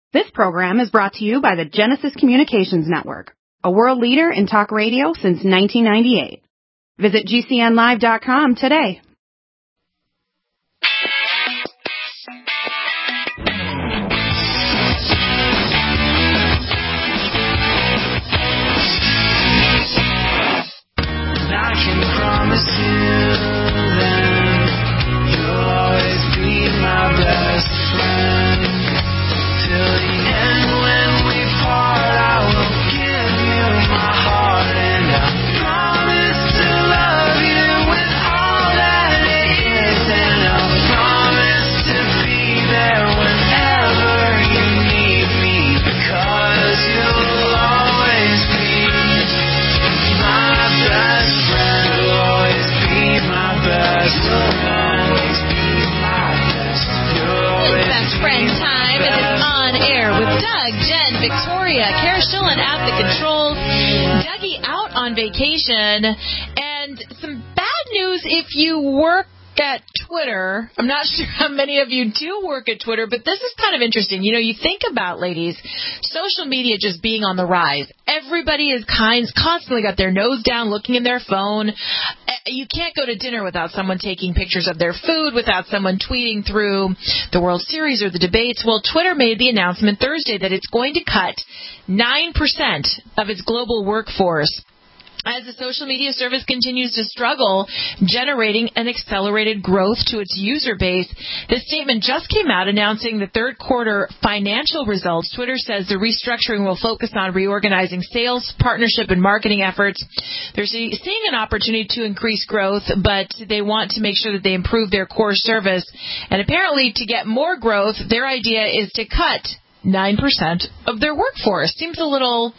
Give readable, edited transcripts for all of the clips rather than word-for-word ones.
This program is brought to you by the Genesis Communications Network, a world leader in talk radio since 1998. Visit GCNlive.com today. I can promise you that you'll always be my best friend. Till the end when we part, I will give you my heart, and I promise to love you with all that it is, and I promise to be there whenever you need me, because you'll always be my best friend. You'll always be my best friend. It's Best Friend Time. It is on air with Doug, Jen, Victoria, Kara Schillen at the controls, Dougie out on vacation, and some bad news if you work at Twitter. I'm not sure how many of you do work at Twitter, but this is kind of interesting. You know, you think about, ladies, social media just being on the rise. Everybody is constantly got their nose down looking in their phone. You can't go to dinner without someone taking pictures of their food, without someone tweeting through the World Series or the debates. Well, Twitter made the announcement Thursday that it's going to cut 9% of its global workforce as the social media service continues to struggle generating an accelerated growth to its user base. This statement just came out announcing the third quarter financial results. Twitter says the restructuring will focus on reorganizing sales, partnership, and marketing efforts. They're seeing an opportunity to increase growth, but they want to make sure that they improve their core service. And apparently, to get more growth, their idea is to cut 9% of their workforce. Seems a little...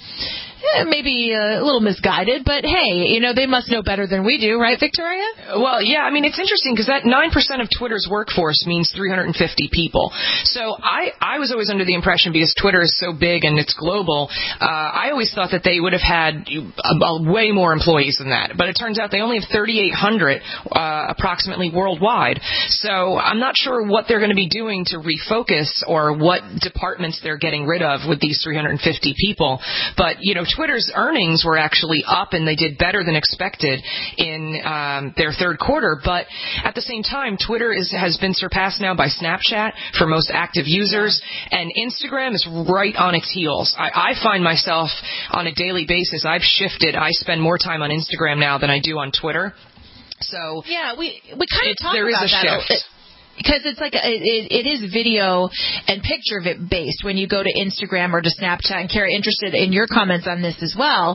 maybe a little misguided, but hey, you know, they must know better than we do, right, Victoria? Well, yeah, I mean, it's interesting because that 9% of Twitter's workforce means 350 people. So I was always under the impression, because Twitter is so big and it's global, I always thought that they would have had way more employees than that. But it turns out they only have 3,800 approximately worldwide. So I'm not sure what they're going to be doing to refocus or what departments they're getting rid of with these 350 people. But, you know, Twitter's earnings were actually up, and they did better than expected in their third quarter. But at the same time, Twitter has been surpassed now by Snapchat for most active users, and Instagram is right on its heels. I find myself on a daily basis, I've shifted. I spend more time on Instagram now than I do on Twitter. So yeah, we kind of talk there about is a that. shift. Because it's like it is video and picture based when you go to Instagram or to Snapchat. And Kara, interested in your comments on this as well,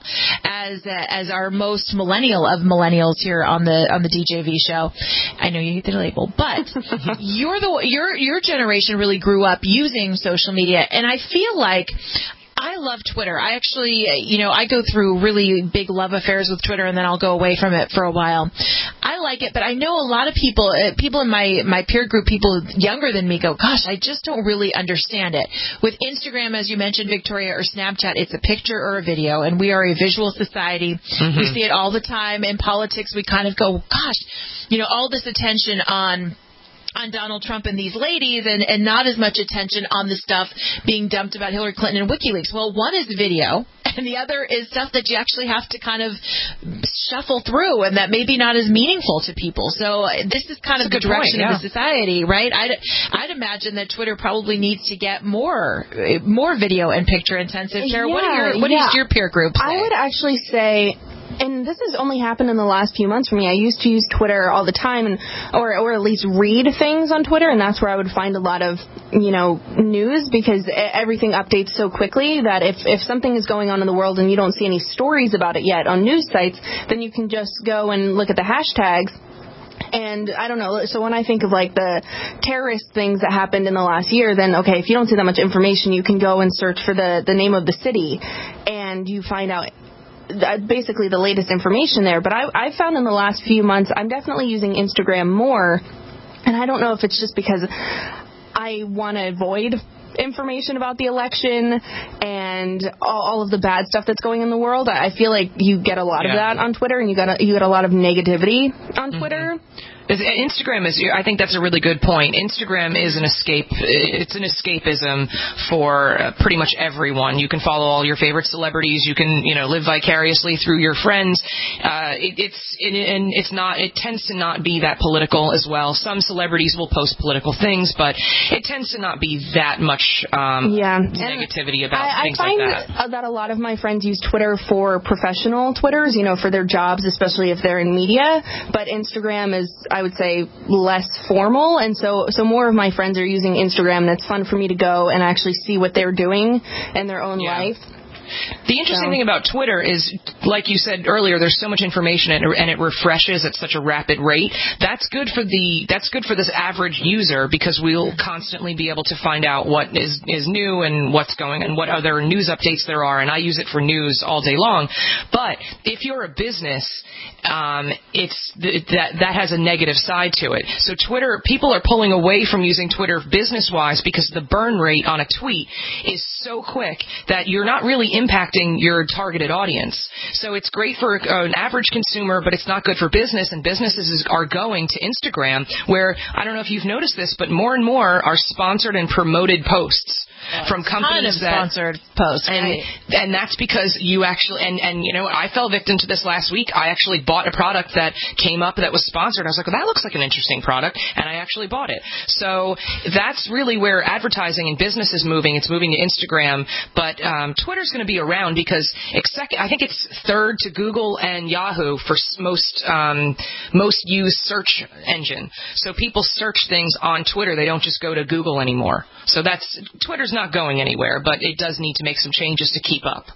as our most millennial of millennials here on the DJV show. I know you get the label, but your generation really grew up using social media, and I feel like I love Twitter. I actually, I go through really big love affairs with Twitter, and then I'll go away from it for a while. I like it, but I know a lot of people in my peer group, people younger than me, go, gosh, I just don't really understand it. With Instagram, as you mentioned, Victoria, or Snapchat, it's a picture or a video, and we are a visual society. Mm-hmm. We see it all the time. In politics, we kind of go, gosh, all this attention on Donald Trump and these ladies, and not as much attention on the stuff being dumped about Hillary Clinton and WikiLeaks. Well, one is video, and the other is stuff that you actually have to kind of shuffle through, and that may be not as meaningful to people. So this is kind of the direction of the society, right? I'd imagine that Twitter probably needs to get more video and picture intensive. Kara, what is your peer group say? I would actually say, and this has only happened in the last few months for me. I used to use Twitter all the time, or at least read things on Twitter, and that's where I would find a lot of, news, because everything updates so quickly that if something is going on in the world and you don't see any stories about it yet on news sites, then you can just go and look at the hashtags. And I don't know, so when I think of like the terrorist things that happened in the last year, then okay, if you don't see that much information, you can go and search for the name of the city, and you find out basically the latest information there. But I've found in the last few months, I'm definitely using Instagram more, and I don't know if it's just because I want to avoid information about the election and all of the bad stuff that's going in the world. I feel like you get a lot of that on Twitter, and you get a lot of negativity on Twitter. Instagram is, I think that's a really good point. Instagram is an escape. It's an escapism for pretty much everyone. You can follow all your favorite celebrities. You can, live vicariously through your friends. It tends to not be that political as well. Some celebrities will post political things, but it tends to not be that much negativity about things like that. I find that a lot of my friends use Twitter for professional Twitters, for their jobs, especially if they're in media. But Instagram is, I would say, less formal, and so more of my friends are using Instagram, and it's fun for me to go and actually see what they're doing in their own life. The interesting thing about Twitter is, like you said earlier, there's so much information and it refreshes at such a rapid rate. That's good for this average user, because we'll constantly be able to find out what is new and what's going and what other news updates there are. And I use it for news all day long. But if you're a business, that has a negative side to it. So Twitter, people are pulling away from using Twitter business-wise because the burn rate on a tweet is so quick that you're not really impacting your targeted audience. So it's great for an average consumer, but it's not good for business, and businesses are going to Instagram, where, I don't know if you've noticed this, but more and more are sponsored and promoted posts from companies sponsored posts, and that's because you actually, and I fell victim to this last week. I actually bought a product that came up that was sponsored. I was like, well, that looks like an interesting product, and I actually bought it. So that's really where advertising and business is moving. It's moving to Instagram, but Twitter's going to be around because I think it's third to Google and Yahoo for most used search engine. So people search things on Twitter. They don't just go to Google anymore. So Twitter's not going anywhere, but it does need to make some changes to keep up.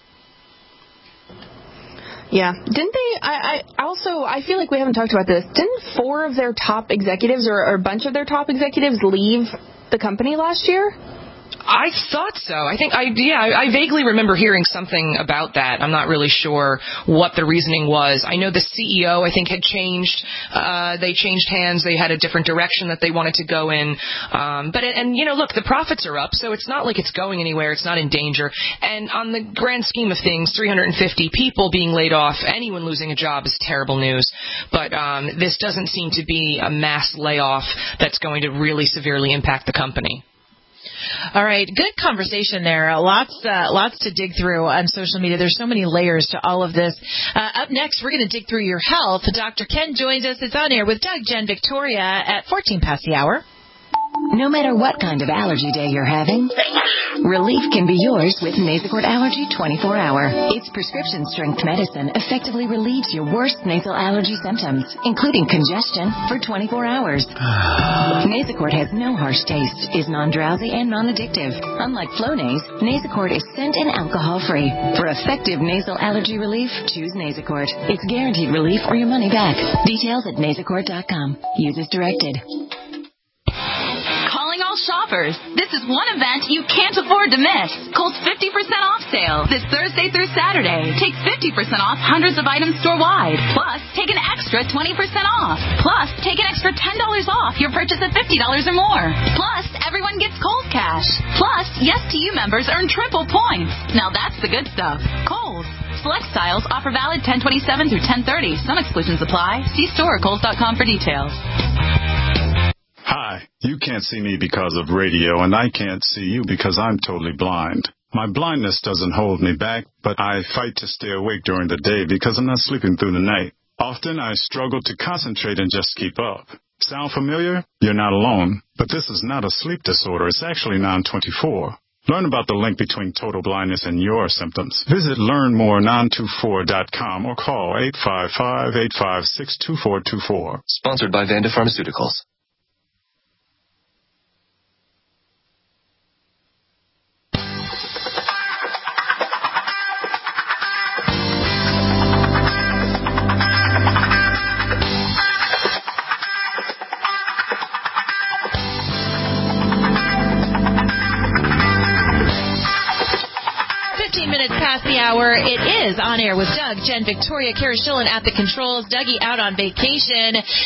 Yeah. Didn't they, I feel like we haven't talked about this. Didn't 4 of their top executives or a bunch of their top executives leave the company last year? I thought so. I vaguely remember hearing something about that. I'm not really sure what the reasoning was. I know the CEO, I think, had changed. They changed hands. They had a different direction that they wanted to go in. Look, the profits are up, so it's not like it's going anywhere. It's not in danger. And on the grand scheme of things, 350 people being laid off, anyone losing a job is terrible news. But this doesn't seem to be a mass layoff that's going to really severely impact the company. All right, good conversation there. Lots to dig through on social media. There's so many layers to all of this. Up next, we're going to dig through your health. Dr. Ken joins us. It's On Air with Doug, Jen, Victoria at 14 past the hour. No matter what kind of allergy day you're having, relief can be yours with Nasacort Allergy 24-Hour. Its prescription-strength medicine effectively relieves your worst nasal allergy symptoms, including congestion, for 24 hours. Nasacort has no harsh taste, is non-drowsy, and non-addictive. Unlike Flonase, Nasacort is scent and alcohol-free. For effective nasal allergy relief, choose Nasacort. It's guaranteed relief or your money back. Details at nasacort.com. Use as directed. Calling all shoppers. This is one event you can't afford to miss. Kohl's 50% off sale this Thursday through Saturday. Take 50% off hundreds of items store-wide. Plus, take an extra 20% off. Plus, take an extra $10 off your purchase of $50 or more. Plus, everyone gets Kohl's Cash. Plus, Yes to You members earn triple points. Now that's the good stuff. Kohl's. Select styles offer valid 10/27 through 10/30. Some exclusions apply. See store or Kohl's.com for details. Hi, you can't see me because of radio, and I can't see you because I'm totally blind. My blindness doesn't hold me back, but I fight to stay awake during the day because I'm not sleeping through the night. Often I struggle to concentrate and just keep up. Sound familiar? You're not alone. But this is not a sleep disorder. It's actually non-24. Learn about the link between total blindness and your symptoms. Visit learnmorenon24.com or call 855-856-2424. Sponsored by Vanda Pharmaceuticals. Hour. It is On Air with Doug, Jen, Victoria, Kara Schillen at the controls, Dougie out on vacation, and my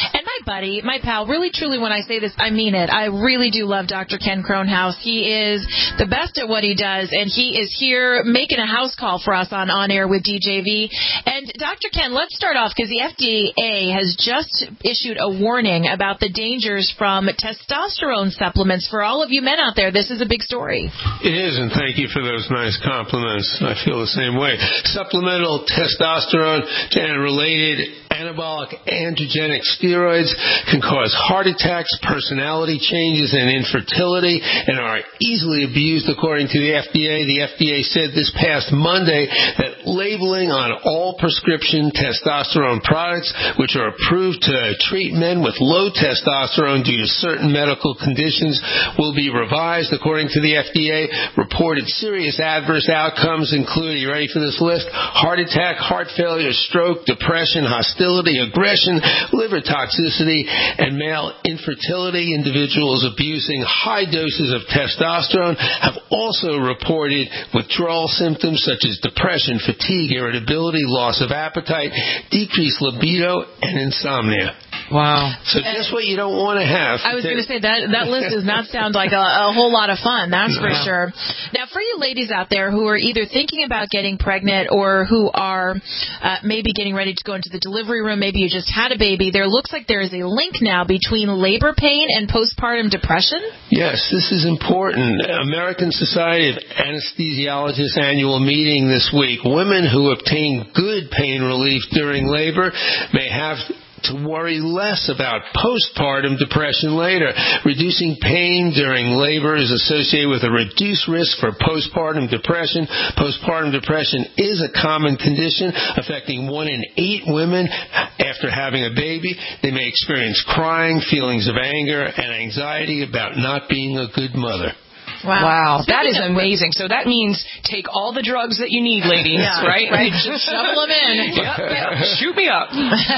buddy, my pal. Really, truly, when I say this, I mean it. I really do love Dr. Ken Kronhaus. He is the best at what he does, and he is here making a house call for us on Air with DJV. And Dr. Ken, let's start off because the FDA has just issued a warning about the dangers from testosterone supplements. For all of you men out there, this is a big story. It is, and thank you for those nice compliments. I feel the same way. Supplemental testosterone and related anabolic androgenic steroids can cause heart attacks, personality changes, and infertility, and are easily abused, according to the FDA. The FDA said this past Monday that labeling on all prescription testosterone products, which are approved to treat men with low testosterone due to certain medical conditions, will be revised. According to the FDA, reported serious adverse outcomes include, are you ready for this list? Heart attack, heart failure, stroke, depression, hostility, aggression, liver toxicity, and male infertility. Individuals abusing high doses of testosterone have also reported withdrawal symptoms such as depression, fatigue, irritability, loss of appetite, decreased libido, and insomnia. Wow. So just what you don't want to have. I was going to say, that list does not sound like a whole lot of fun, that's for sure. Now, for you ladies out there who are either thinking about getting pregnant or who are maybe getting ready to go into the delivery room, maybe you just had a baby, there looks like there is a link now between labor pain and postpartum depression? Yes, this is important. American Society of Anesthesiologists annual meeting this week. Women who obtain good pain relief during labor may have to worry less about postpartum depression later. Reducing pain during labor is associated with a reduced risk for postpartum depression. Postpartum depression is a common condition affecting 1 in 8 women after having a baby. They may experience crying, feelings of anger, and anxiety about not being a good mother. Wow. That is amazing. So that means take all the drugs that you need, ladies, right? Just shovel them in. Shoot me up.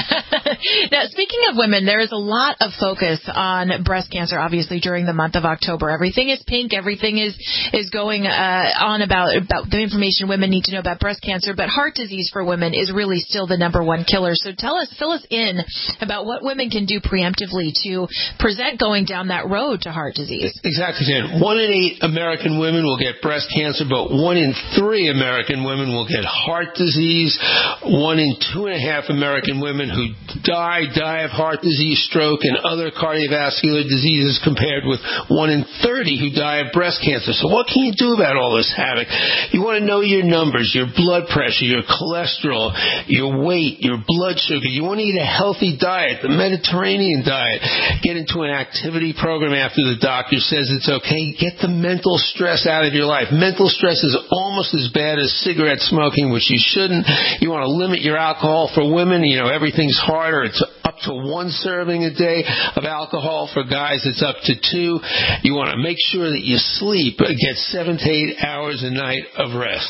Now, speaking of women, there is a lot of focus on breast cancer, obviously, during the month of October. Everything is pink. Everything is going on about the information women need to know about breast cancer. But heart disease for women is really still the number one killer. So fill us in about what women can do preemptively to present going down that road to heart disease. Exactly, Jen. 1 in 8 American women will get breast cancer, but 1 in 3 American women will get heart disease. 1 in 2.5 American women who die of heart disease, stroke, and other cardiovascular diseases, compared with 1 in 30 who die of breast cancer. So what can you do about all this havoc? You want to know your numbers, your blood pressure, your cholesterol, your weight, your blood sugar. You want to eat a healthy diet, the Mediterranean diet. Get into an activity program after the doctor says it's okay. Get the mental stress out of your life. Mental stress is almost as bad as cigarette smoking, which you shouldn't. You want to limit your alcohol. For women, everything's harder. It's up to 1 serving a day of alcohol. For guys, it's up to 2. You want to make sure that you sleep. Get 7 to 8 hours a night of rest.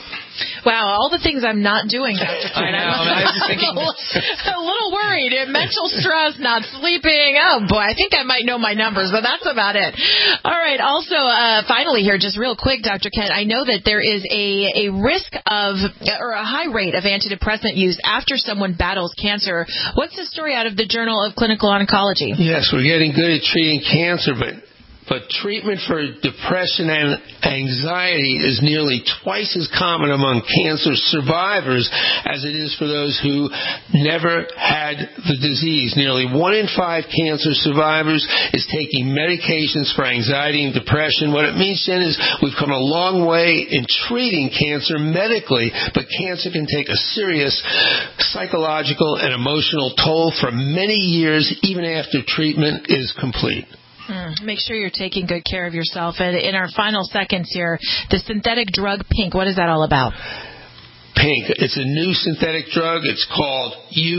Wow, all the things I'm not doing, Dr. Klein. I was thinking a little worried. Mental stress, not sleeping. Oh, boy, I think I might know my numbers, but that's about it. All right, also, finally here, just real quick, Dr. Ken, I know that there is a risk of, or a high rate of antidepressant use after someone battles cancer. What's the story out of the Journal of Clinical Oncology? Yes, we're getting good at treating cancer, but treatment for depression and anxiety is nearly twice as common among cancer survivors as it is for those who never had the disease. Nearly 1 in 5 cancer survivors is taking medications for anxiety and depression. What it means, Jen, is we've come a long way in treating cancer medically, but cancer can take a serious psychological and emotional toll for many years, even after treatment is complete. Make sure you're taking good care of yourself. And in our final seconds here, the synthetic drug pink, what is that all about? Pink. It's a new synthetic drug. It's called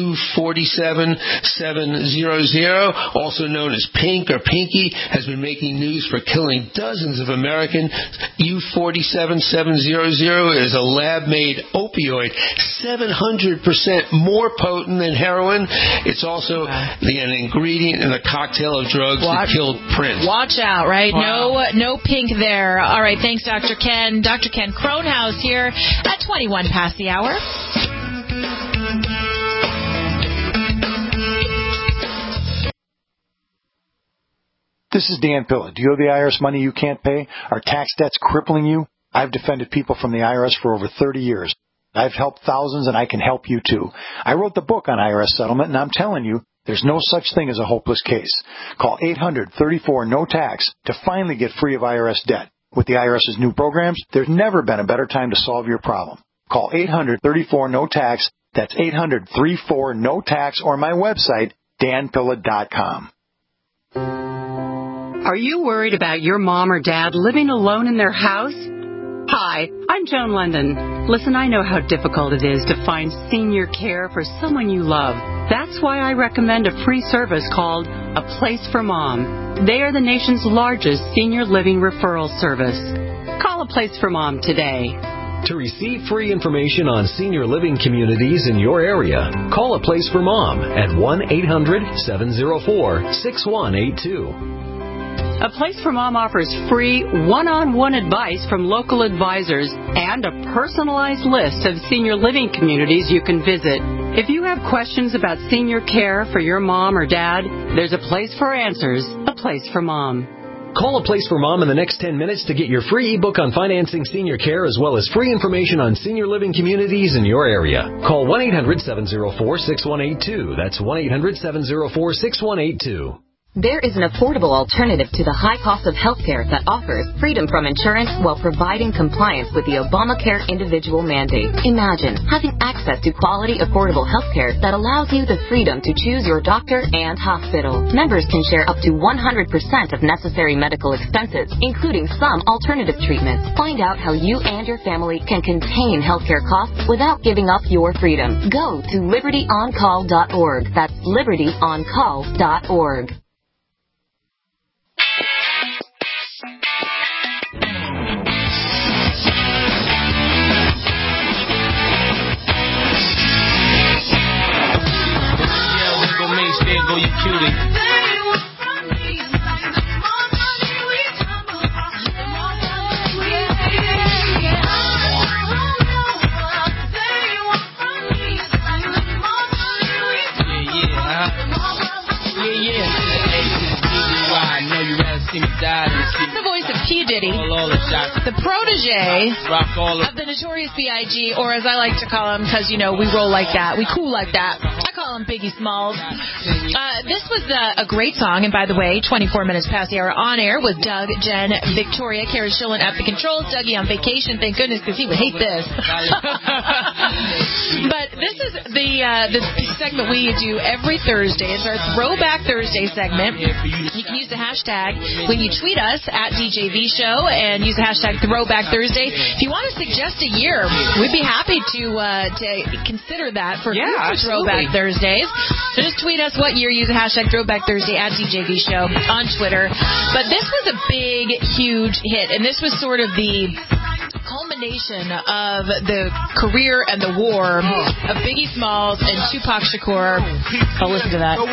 U47700, also known as Pink or Pinky, has been making news for killing dozens of Americans. U47700 is a lab-made opioid, 700% more potent than heroin. It's also an ingredient in a cocktail of drugs that killed Prince. Watch out, right? Wow. No pink there. All right, thanks, Dr. Ken. Dr. Ken Kronhaus here at 21 past the hour. This is Dan Pilla. Do you owe the IRS money you can't pay? Are tax debts crippling you? I've defended people from the IRS for over 30 years. I've helped thousands, and I can help you too. I wrote the book on IRS settlement, and I'm telling you, there's no such thing as a hopeless case. Call 800-34-NO-TAX to finally get free of IRS debt. With the IRS's new programs, there's never been a better time to solve your problem. Call 800-34-NO-TAX. That's 800-34-NO-TAX, or my website, danpilla.com. Are you worried about your mom or dad living alone in their house? Hi, I'm Joan London. Listen, I know how difficult it is to find senior care for someone you love. That's why I recommend a free service called A Place for Mom. They are the nation's largest senior living referral service. Call A Place for Mom today. To receive free information on senior living communities in your area, call A Place for Mom at 1-800-704-6182. A Place for Mom offers free one-on-one advice from local advisors and a personalized list of senior living communities you can visit. If you have questions about senior care for your mom or dad, there's a place for answers. A Place for Mom. Call A Place for Mom in the next 10 minutes to get your free ebook on financing senior care as well as free information on senior living communities in your area. Call 1-800-704-6182. That's 1-800-704-6182. There is an affordable alternative to the high cost of health care that offers freedom from insurance while providing compliance with the Obamacare individual mandate. Imagine having access to quality, affordable health care that allows you the freedom to choose your doctor and hospital. Members can share up to 100% of necessary medical expenses, including some alternative treatments. Find out how you and your family can contain healthcare costs without giving up your freedom. Go to libertyoncall.org. That's libertyoncall.org. Go, you cutie. The voice of P. Diddy, the protege of the Notorious B.I.G., or as I like to call him, because, you know, we roll like that, we cool like that, I call him Biggie Smalls. This was a great song, and by the way, 24 minutes past the hour on air with Doug, Jen, Victoria, Kara Schillen at the controls. Dougie on vacation, thank goodness, because he would hate this. But this is the segment we do every Thursday. It's our Throwback Thursday segment. You can use the hashtag when you tweet us at DJV Show and use the hashtag Throwback Thursday. If you want to suggest a year, we'd be happy to consider that for future Throwback Thursdays. So just tweet us what year. Use the hashtag Throwback Thursday at DJV Show on Twitter. But this was a big, huge hit, and this was sort of the culmination of the career and the war of Biggie Smalls and Tupac Shakur. Oh, listen to that.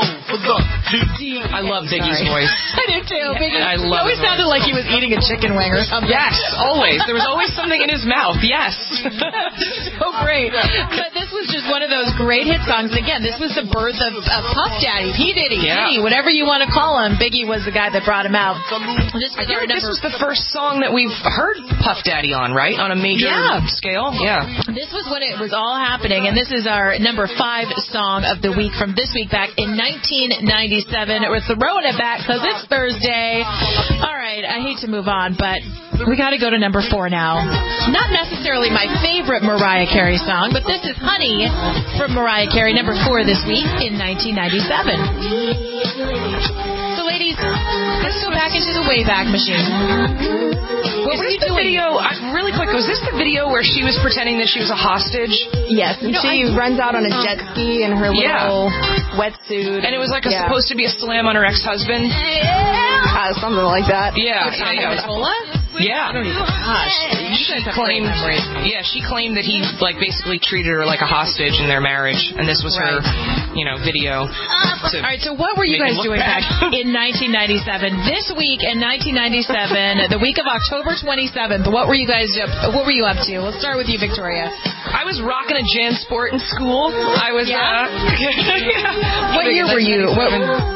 I love Biggie's voice. I do too. Biggie, I love he always sounded like he was eating a chicken wing or something. Yes, always. There was always something in his mouth. Yes. So great. But this was just one of those great hit songs. And again, this was the birth of Puff Daddy, P. Diddy, Diddy, whatever you want to call him. Biggie was the guy that brought him out. This was the first song that we've heard Puff Daddy on, right? On a major scale? Yeah. This was when it was all happening, and this is our number 5 song of the week from this week back in 1997. We're throwing it back because it's Thursday. All right, I hate to move on, but we got to go to number 4 now. Not necessarily my favorite Mariah Carey song, but this is Honey from Mariah Carey, number 4 this week in 1997. So, ladies, let's go back into the Wayback Machine. What was the video? Really quick, was this the video where she was pretending that she was a hostage? Yes, and she runs out on a jet ski in her little wetsuit. And it was like supposed to be a slam on her ex-husband? Something like that. Yeah. Yeah. Gosh. She claimed that he basically treated her like a hostage in their marriage, and this was her, video. All right, so what were you guys doing back in 1997? This week in 1997, the week of October 27th, what were you up to? Let's start with you, Victoria. I was rocking a JanSport in school. I was What year were you? Were you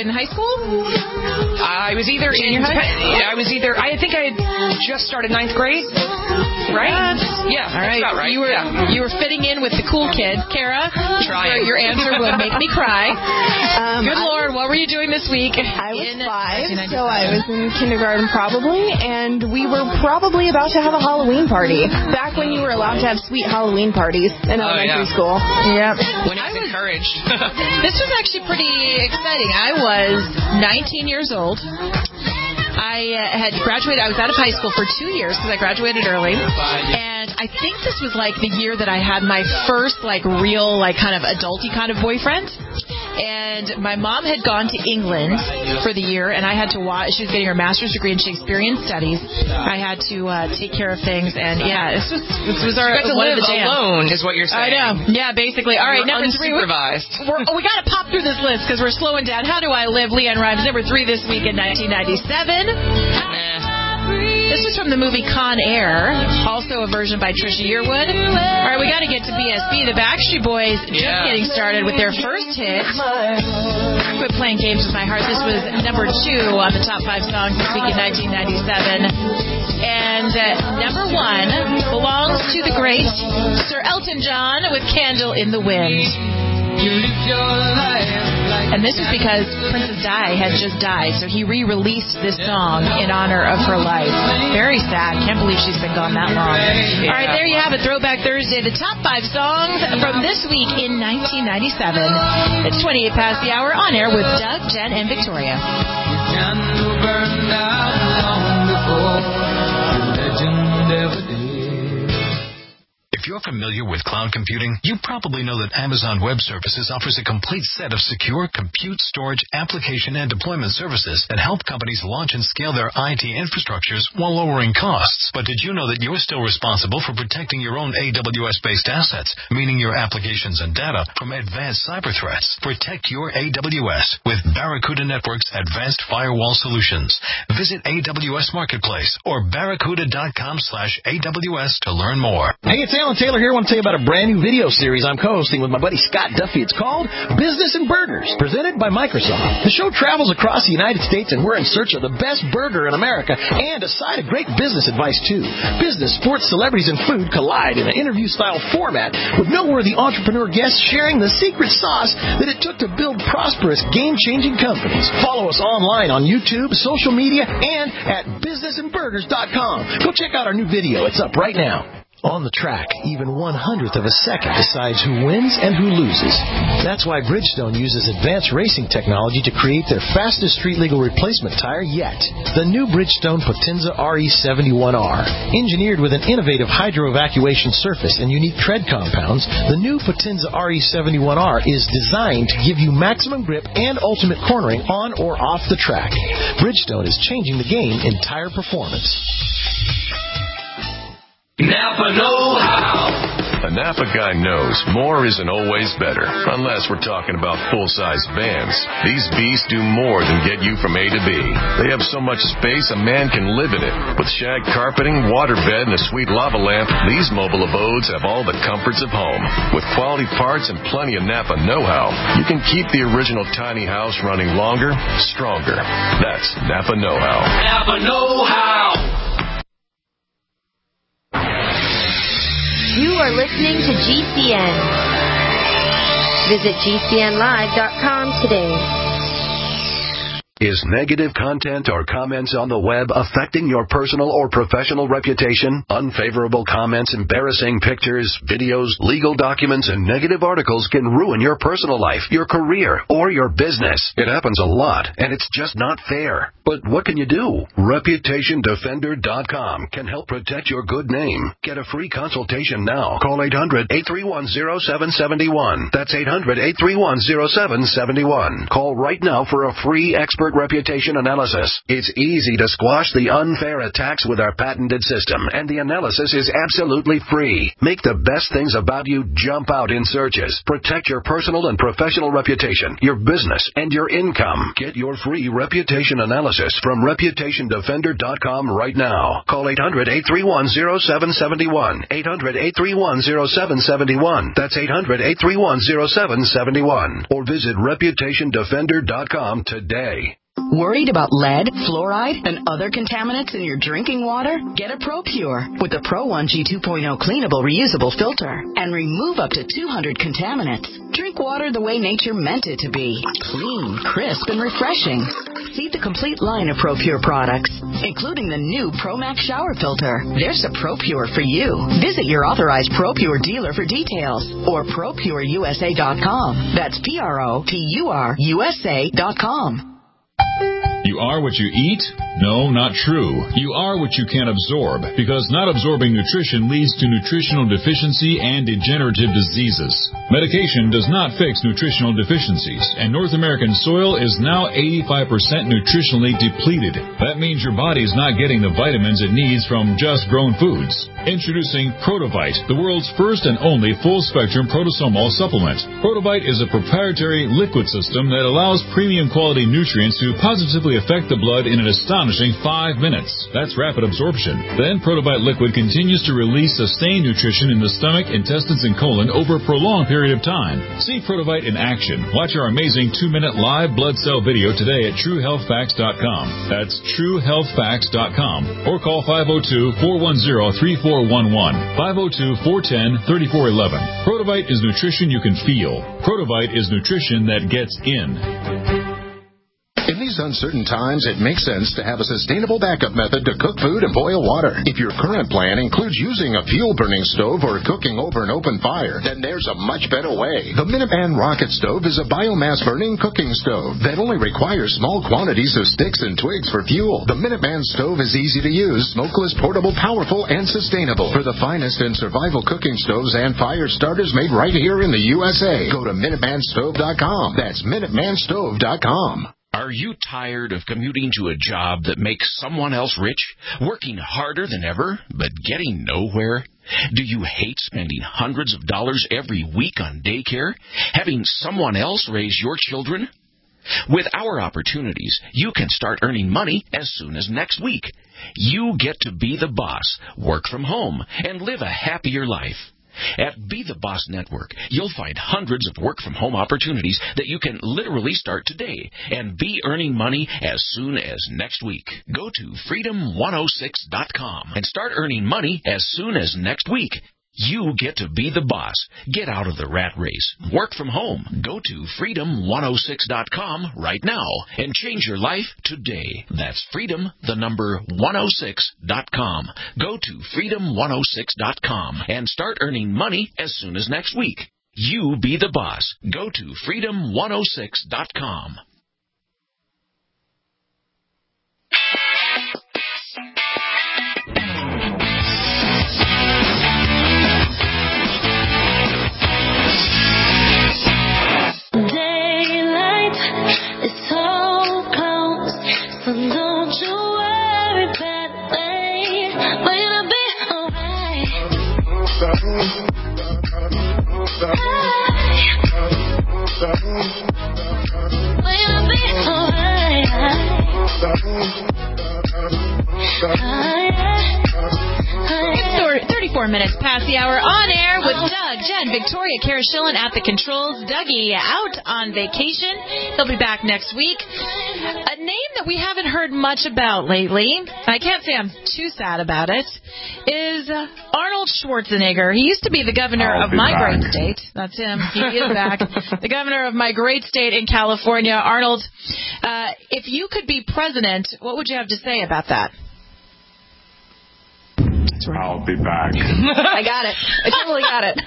in high school? I was either I think I had just started 9th grade. Right? Yeah. All right. That's about right. You were fitting in with the cool kids. Kara, your answer would make me cry. Good Lord, what were you doing this week? I was 5, so I was in kindergarten probably, and we were probably about to have a Halloween party. Back when you were allowed to have sweet Halloween parties in elementary school. Yep. When I was encouraged. This was actually pretty exciting. I was 19 years old. I had graduated. I was out of high school for 2 years because I graduated early, and I think this was like the year that I had my first like real like kind of adulty kind of boyfriend. And my mom had gone to England for the year, and I had to watch. She was getting her master's degree in Shakespearean studies. I had to take care of things, and this was our one of the jams. Alone is what you're saying. I know. Yeah, basically. All right, number 3. Unsupervised. We got to pop through this list because we're slowing down. How do I live? Leanne Rimes, number 3 this week in 1997. This was from the movie Con Air, also a version by Trisha Yearwood. All right, we got to get to BSB. The Backstreet Boys just getting started with their first hit. Quit Playing Games With My Heart. This was number 2 on the top 5 songs this week in 1997. And number 1 belongs to the great Sir Elton John with Candle in the Wind. And this is because Princess Di had just died, so he re-released this song in honor of her life. Very sad. Can't believe she's been gone that long. All right, there you have it. Throwback Thursday. The top 5 songs from this week in 1997. It's 28 past the hour, on air with Doug, Jen, and Victoria. If you're familiar with cloud computing, you probably know that Amazon Web Services offers a complete set of secure compute, storage, application, and deployment services that help companies launch and scale their IT infrastructures while lowering costs. But did you know that you're still responsible for protecting your own AWS-based assets, meaning your applications and data, from advanced cyber threats? Protect your AWS with Barracuda Network's Advanced Firewall Solutions. Visit AWS Marketplace or barracuda.com/AWS to learn more. Hey, it's Alan Taylor here. I want to tell you about a brand new video series I'm co-hosting with my buddy Scott Duffy. It's called Business and Burgers, presented by Microsoft. The show travels across the United States, and we're in search of the best burger in America and a side of great business advice, too. Business, sports, celebrities, and food collide in an interview-style format with noteworthy entrepreneur guests sharing the secret sauce that it took to build prosperous, game-changing companies. Follow us online on YouTube, social media, and at businessandburgers.com. Go check out our new video. It's up right now. On the track, even 1/100th of a second decides who wins and who loses. That's why Bridgestone uses advanced racing technology to create their fastest street-legal replacement tire yet. The new Bridgestone Potenza RE71R. Engineered with an innovative hydro-evacuation surface and unique tread compounds, the new Potenza RE71R is designed to give you maximum grip and ultimate cornering on or off the track. Bridgestone is changing the game in tire performance. Napa know-how. A Napa guy knows more isn't always better, unless we're talking about full-size vans. These beasts do more than get you from A to B. They have so much space a man can live in it. With shag carpeting, waterbed, and a sweet lava lamp, these mobile abodes have all the comforts of home. With quality parts and plenty of Napa know-how, you can keep the original tiny house running longer, stronger. That's Napa know-how. Napa know-how. You are listening to GCN. Visit GCNlive.com today. Is negative content or comments on the web affecting your personal or professional reputation? Unfavorable comments, embarrassing pictures, videos, legal documents, and negative articles can ruin your personal life, your career, or your business. It happens a lot, and it's just not fair. But what can you do? ReputationDefender.com can help protect your good name. Get a free consultation now. Call 800-831-0771. That's 800-831-0771. Call right now for a free expert Network Reputation Analysis. It's easy to squash the unfair attacks with our patented system, and the analysis is absolutely free. Make the best things about you jump out in searches. Protect your personal and professional reputation, your business, and your income. Get your free reputation analysis from ReputationDefender.com right now. Call 800-831-0771. 800-831-0771. That's 800-831-0771. Or visit ReputationDefender.com today. Worried about lead, fluoride, and other contaminants in your drinking water? Get a ProPure with the Pro 1G 2.0 cleanable reusable filter and remove up to 200 contaminants. Drink water the way nature meant it to be. Clean, crisp, and refreshing. See the complete line of ProPure products, including the new ProMax shower filter. There's a ProPure for you. Visit your authorized ProPure dealer for details or ProPureUSA.com. That's ProPureUSA.com. You are what you eat? No, not true. You are what you can absorb, because not absorbing nutrition leads to nutritional deficiency and degenerative diseases. Medication does not fix nutritional deficiencies, and North American soil is now 85% nutritionally depleted. That means your body's not getting the vitamins it needs from just grown foods. Introducing Protovite, the world's first and only full-spectrum protosomal supplement. Protovite is a proprietary liquid system that allows premium quality nutrients to positively affect the blood in an astonishing 5 minutes. That's rapid absorption. Then Protovite liquid continues to release sustained nutrition in the stomach, intestines, and colon over a prolonged period of time. See Protovite in action. Watch our amazing 2-minute live blood cell video today at TrueHealthFacts.com. That's TrueHealthFacts.com. Or call 502-410-3411. 502-410-3411. Protovite is nutrition you can feel. Protovite is nutrition that gets in. In these uncertain times, it makes sense to have a sustainable backup method to cook food and boil water. If your current plan includes using a fuel-burning stove or cooking over an open fire, then there's a much better way. The Minuteman Rocket Stove is a biomass-burning cooking stove that only requires small quantities of sticks and twigs for fuel. The Minuteman Stove is easy to use, smokeless, portable, powerful, and sustainable. For the finest in survival cooking stoves and fire starters made right here in the USA, go to MinutemanStove.com. That's MinutemanStove.com. Are you tired of commuting to a job that makes someone else rich, working harder than ever, but getting nowhere? Do you hate spending hundreds of dollars every week on daycare, having someone else raise your children? With our opportunities, you can start earning money as soon as next week. You get to be the boss, work from home, and live a happier life. At Be the Boss Network, you'll find hundreds of work-from-home opportunities that you can literally start today and be earning money as soon as next week. Go to Freedom106.com and start earning money as soon as next week. You get to be the boss. Get out of the rat race. Work from home. Go to Freedom106.com right now and change your life today. That's Freedom106.com. Go to Freedom106.com and start earning money as soon as next week. You be the boss. Go to Freedom106.com. It's 34 minutes past the hour, on air with Doug, Jen, Victoria, Kara Schillen at the controls. Dougie out on vacation. He'll be back next week. A name that we haven't heard much about lately, I can't say I'm too sad about it, is Arnold Schwarzenegger. He used to be the governor of my great state. That's him. He is back. The governor of my great state in California. Arnold, if you could be president, what would you have to say about that? I'll be back. I got it. I totally got it.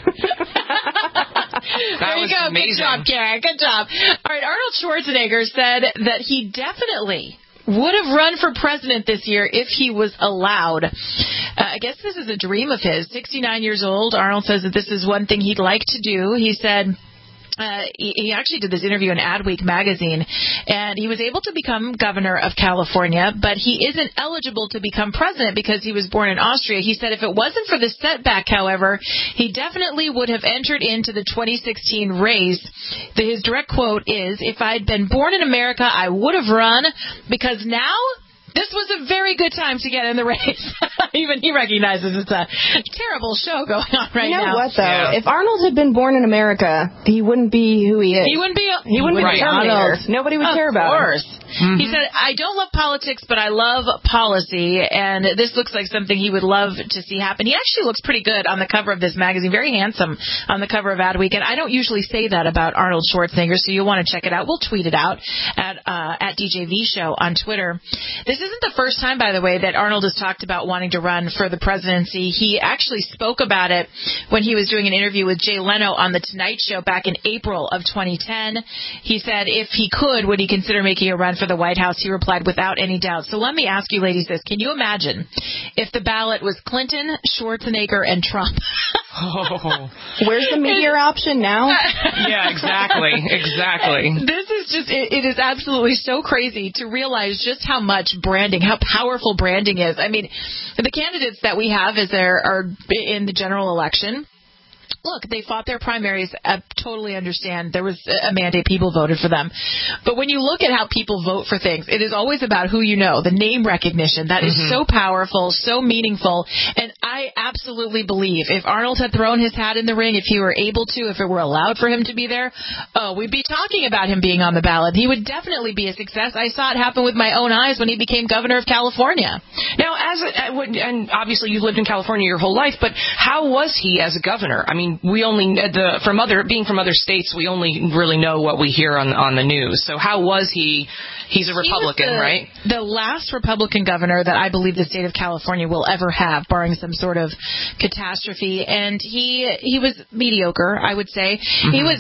There you go. Amazing. Good job, Karen. Good job. All right, Arnold Schwarzenegger said that he definitely would have run for president this year if he was allowed. I guess this is a dream of his. 69 years old, Arnold says that this is one thing he'd like to do. He said, he actually did this interview in Adweek magazine, and he was able to become governor of California, but he isn't eligible to become president because he was born in Austria. He said if it wasn't for this setback, however, he definitely would have entered into the 2016 race. His direct quote is, "If I'd been born in America, I would have run, because now this was a very good time to get in the race." Even he recognizes it's a terrible show going on right now. You know what, though? If Arnold had been born in America, he wouldn't be who he is. He wouldn't be Arnold. Nobody would care about him. Of course. Mm-hmm. He said, "I don't love politics, but I love policy," and this looks like something he would love to see happen. He actually looks pretty good on the cover of this magazine, very handsome on the cover of Adweek, and I don't usually say that about Arnold Schwarzenegger, so you'll want to check it out. We'll tweet it out at DJV Show on Twitter. This isn't the first time, by the way, that Arnold has talked about wanting to run for the presidency. He actually spoke about it when he was doing an interview with Jay Leno on The Tonight Show back in April of 2010. He said if he could, would he consider making a run for the White House? He replied, "Without any doubt." So let me ask you ladies this. Can you imagine if the ballot was Clinton, Schwarzenegger, and Trump? Where's the meteor option now? Yeah, exactly. This is just, it is absolutely so crazy to realize just how much branding, how powerful branding is. I mean, the candidates that we have are in the general election. Look, they fought their primaries. I totally understand. There was a mandate. People voted for them. But when you look at how people vote for things, it is always about who you know, the name recognition. That is so powerful, so meaningful. And I absolutely believe if Arnold had thrown his hat in the ring, if he were able to, if it were allowed for him to be there, we'd be talking about him being on the ballot. He would definitely be a success. I saw it happen with my own eyes when he became governor of California. Now, and obviously you've lived in California your whole life, but how was he as a governor? I mean, we only from other states, we only really know what we hear on the news. So how was he? He's a Republican, right? The last Republican governor that I believe the state of California will ever have, barring some sort of catastrophe. And he was mediocre, I would say. He was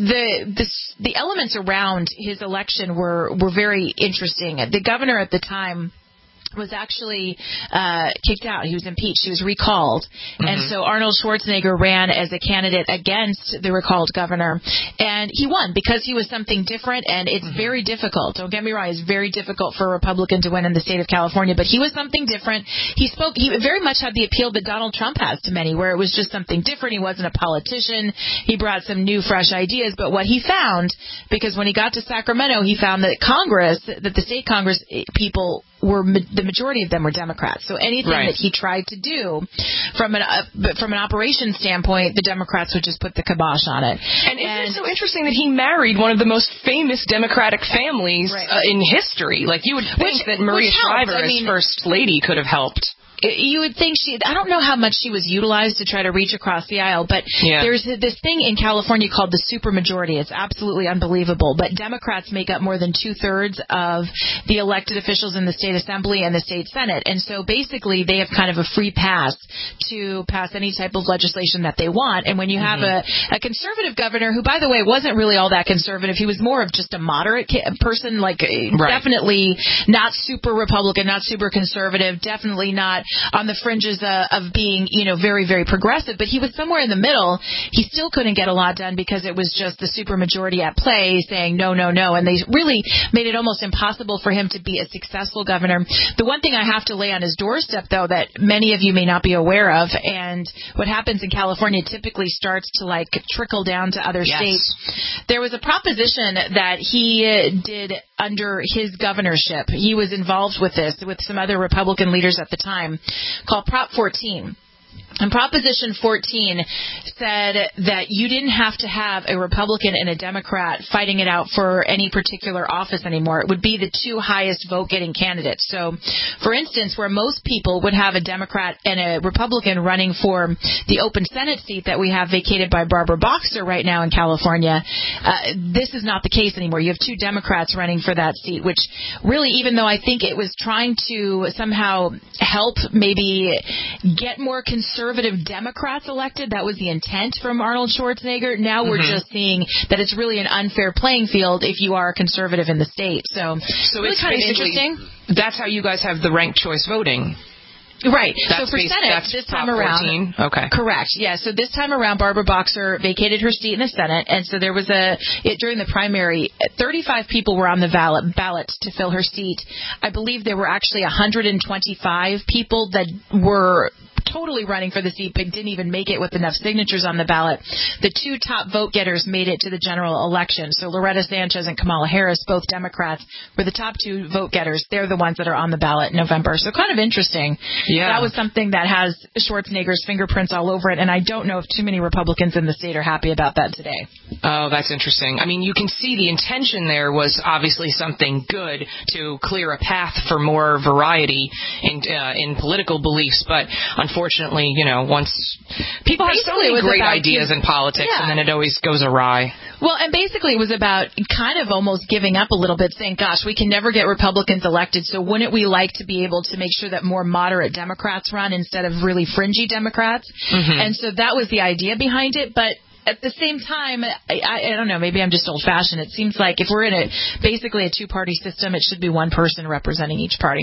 the elements around his election were very interesting. The governor at the time was actually kicked out. He was impeached. He was recalled. And so Arnold Schwarzenegger ran as a candidate against the recalled governor. And he won because he was something different, and it's very difficult. Don't get me wrong. It's very difficult for a Republican to win in the state of California, but he was something different. He very much had the appeal that Donald Trump has to many, where it was just something different. He wasn't a politician. He brought some new, fresh ideas. But what he found, because when he got to Sacramento, he found that the state Congress people the majority of them were Democrats. So anything that he tried to do from an operations standpoint, the Democrats would just put the kibosh on it. And isn't it so interesting that he married one of the most famous Democratic families in history? Like, you would think that Maria Shriver, as First Lady, could have helped. You would think I don't know how much she was utilized to try to reach across the aisle, but there's this thing in California called the supermajority. It's absolutely unbelievable, but Democrats make up more than 2/3 of the elected officials in the state assembly and the state senate. And so basically they have kind of a free pass to pass any type of legislation that they want. And when you have a conservative governor, who, by the way, wasn't really all that conservative, he was more of just a moderate person, definitely not super Republican, not super conservative, definitely not on the fringes of being, very, very progressive, but he was somewhere in the middle. He still couldn't get a lot done because it was just the supermajority at play saying no, no, no, and they really made it almost impossible for him to be a successful governor. The one thing I have to lay on his doorstep, though, that many of you may not be aware of, and what happens in California typically starts to trickle down to other states. There was a proposition that he did under his governorship. He was involved with this with some other Republican leaders at the time, called Prop 14. And Proposition 14 said that you didn't have to have a Republican and a Democrat fighting it out for any particular office anymore. It would be the two highest vote-getting candidates. So, for instance, where most people would have a Democrat and a Republican running for the open Senate seat that we have vacated by Barbara Boxer right now in California, this is not the case anymore. You have two Democrats running for that seat, which really, even though I think it was trying to somehow help maybe get more conservative Democrats elected, that was the intent from Arnold Schwarzenegger. Now we're just seeing that it's really an unfair playing field if you are a conservative in the state. So really it's kind of interesting. That's how you guys have the ranked choice voting. Right. That's so for Senate, this time around. 14. Okay. Correct. Yeah. So this time around, Barbara Boxer vacated her seat in the Senate, and so there was during the primary, 35 people were on the ballot to fill her seat. I believe there were actually 125 people that were totally running for the seat but didn't even make it with enough signatures on the ballot. The two top vote getters made it to the general election. So Loretta Sanchez and Kamala Harris, both Democrats, were the top two vote getters. They're the ones that are on the ballot in November. So kind of interesting. Yeah. That was something that has Schwarzenegger's fingerprints all over it, and I don't know if too many Republicans in the state are happy about that today. Oh, that's interesting. I mean, you can see the intention there was obviously something good to clear a path for more variety in political beliefs, but unfortunately, once people have so many great ideas in politics, and then it always goes awry. Well, and basically it was about kind of almost giving up a little bit, saying, gosh, we can never get Republicans elected, so wouldn't we like to be able to make sure that more moderate Democrats run instead of really fringy Democrats? Mm-hmm. And so that was the idea behind it, but at the same time, I don't know, maybe I'm just old-fashioned. It seems like if we're in basically a two-party system, it should be one person representing each party.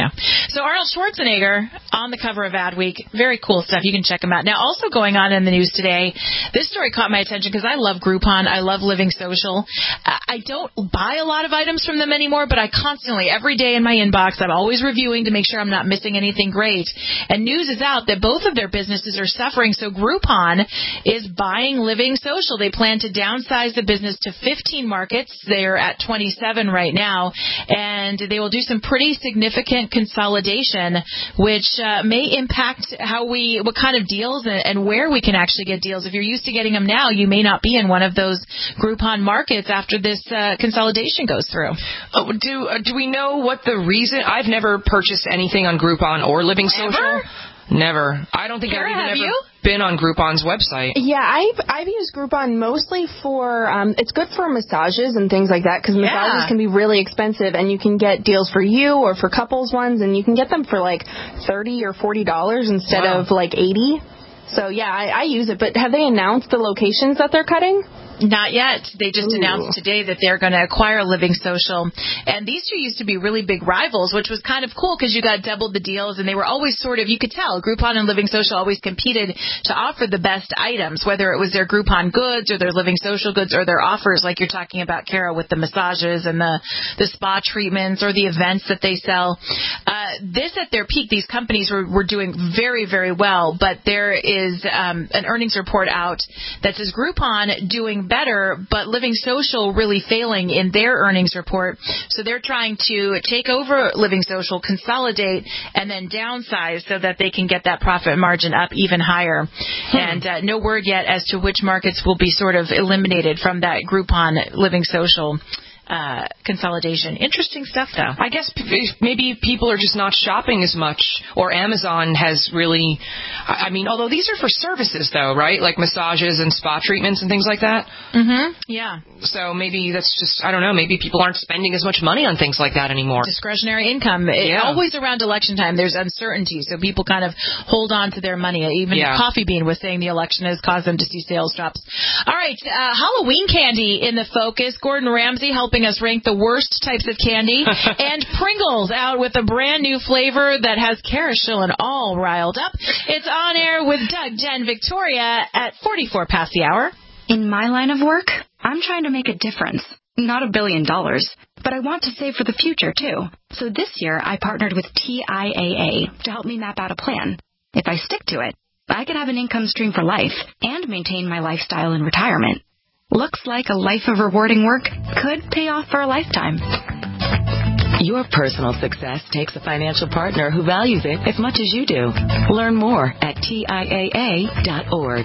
So Arnold Schwarzenegger on the cover of Adweek. Very cool stuff. You can check him out. Now, also going on in the news today, this story caught my attention because I love Groupon. I love Living Social. I don't buy a lot of items from them anymore, but I constantly, every day in my inbox, I'm always reviewing to make sure I'm not missing anything great. And news is out that both of their businesses are suffering. So Groupon is buying Living Social. They plan to downsize the business to 15 markets. They're at 27 right now, and they will do some pretty significant consolidation, which may impact what kind of deals and where we can actually get deals. If you're used to getting them now, you may not be in one of those Groupon markets after this consolidation goes through. Oh, do we know what the reason? I've never purchased anything on Groupon or Living Social. Ever? Never. I don't think Kara, I've even ever been on Groupon's website. Yeah, I've used Groupon mostly for it's good for massages and things like that, because massages can be really expensive, and you can get deals for you or for couples ones, and you can get them for like $30 or $40 instead of like $80. So yeah, I use it. But have they announced the locations that they're cutting? Not yet. They just announced today that they're going to acquire Living Social. And these two used to be really big rivals, which was kind of cool because you got double the deals, and they were always sort of, you could tell, Groupon and Living Social always competed to offer the best items, whether it was their Groupon goods or their Living Social goods or their offers, like you're talking about, Kara, with the massages and the spa treatments or the events that they sell. This, at their peak, these companies were doing very, very well, but there is an earnings report out that says Groupon doing better, but Living Social really failing in their earnings report. So they're trying to take over Living Social, consolidate, and then downsize so that they can get that profit margin up even higher. And no word yet as to which markets will be sort of eliminated from that Groupon Living Social consolidation. Interesting stuff, though. I guess maybe people are just not shopping as much, or Amazon has really, I mean, although these are for services, though, right? Like massages and spa treatments and things like that. Mm-hmm. Yeah. So maybe that's just, I don't know, maybe people aren't spending as much money on things like that anymore. Discretionary income. Always around election time, there's uncertainty, so people kind of hold on to their money. Even Coffee Bean was saying the election has caused them to see sales drops. All right, Halloween candy in the focus. Gordon Ramsay helping us rank the worst types of candy. And Pringles out with a brand new flavor that has Kara Schillen all riled up. It's On Air with Doug, Jen, Victoria at 44 past the hour. In my line of work, I'm trying to make a difference. Not $1 billion, but I want to save for the future, too. So this year, I partnered with TIAA to help me map out a plan. If I stick to it, I could have an income stream for life and maintain my lifestyle in retirement. Looks like a life of rewarding work could pay off for a lifetime. Your personal success takes a financial partner who values it as much as you do. Learn more at TIAA.org.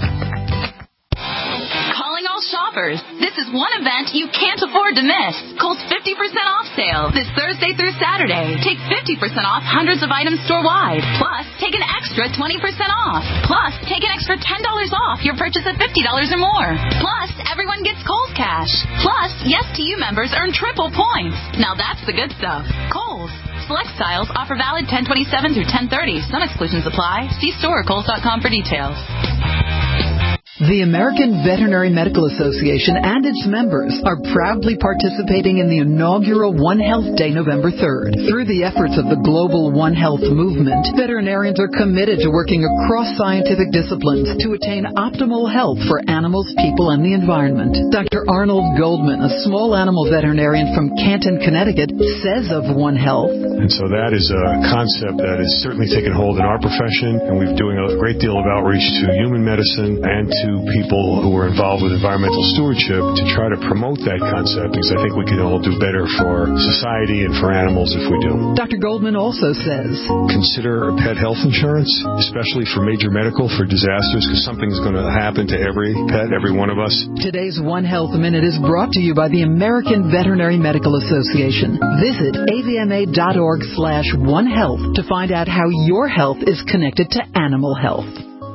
Calling all shoppers. This is one event you can't afford to miss. Kohl's 50% off sale this Thursday through Saturday. Take 50% off hundreds of items store-wide. Plus, take an extra 20% off. Plus, take an extra $10 off your purchase of $50 or more. Plus, everyone gets Kohl's Cash. Plus, Yes to You members earn triple points. Now that's the good stuff. Kohl's. Select styles offer valid 10/27 through 10/30. Some exclusions apply. See store or Kohl's.com for details. The American Veterinary Medical Association and its members are proudly participating in the inaugural One Health Day November 3rd. Through the efforts of the global One Health movement, veterinarians are committed to working across scientific disciplines to attain optimal health for animals, people, and the environment. Dr. Arnold Goldman, a small animal veterinarian from Canton, Connecticut, says of One Health. And so that is a concept that is certainly taken hold in our profession, and we're doing a great deal of outreach to human medicine and to people who are involved with environmental stewardship to try to promote that concept, because I think we can all do better for society and for animals if we do. Dr. Goldman also says, consider pet health insurance, especially for major medical, for disasters, because something's going to happen to every pet, every one of us. Today's One Health Minute is brought to you by the American Veterinary Medical Association. Visit avma.org/onehealth to find out how your health is connected to animal health.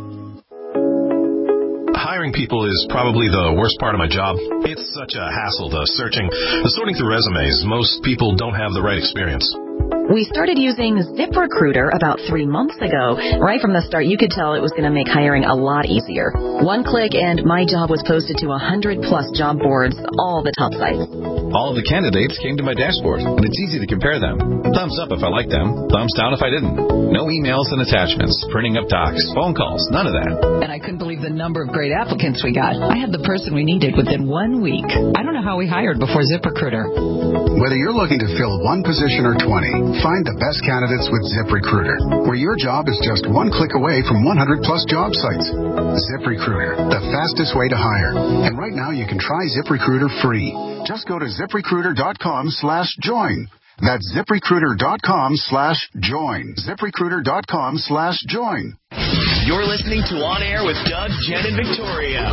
Hiring people is probably the worst part of my job. It's such a hassle, the sorting through resumes. Most people don't have the right experience. We started using ZipRecruiter about 3 months ago. Right from the start, you could tell it was going to make hiring a lot easier. One click and my job was posted to 100-plus job boards, all the top sites. All of the candidates came to my dashboard, and it's easy to compare them. Thumbs up if I liked them, thumbs down if I didn't. No emails and attachments, printing up docs, phone calls, none of that. And I couldn't believe the number of great applicants we got. I had the person we needed within 1 week. I don't know how we hired before ZipRecruiter. Whether you're looking to fill one position or 20, find the best candidates with ZipRecruiter, where your job is just one click away from 100-plus job sites. ZipRecruiter, the fastest way to hire. And right now you can try ZipRecruiter free. Just go to ZipRecruiter.com/join. That's ZipRecruiter.com/join. ZipRecruiter.com/join. You're listening to On Air with Doug, Jen, and Victoria.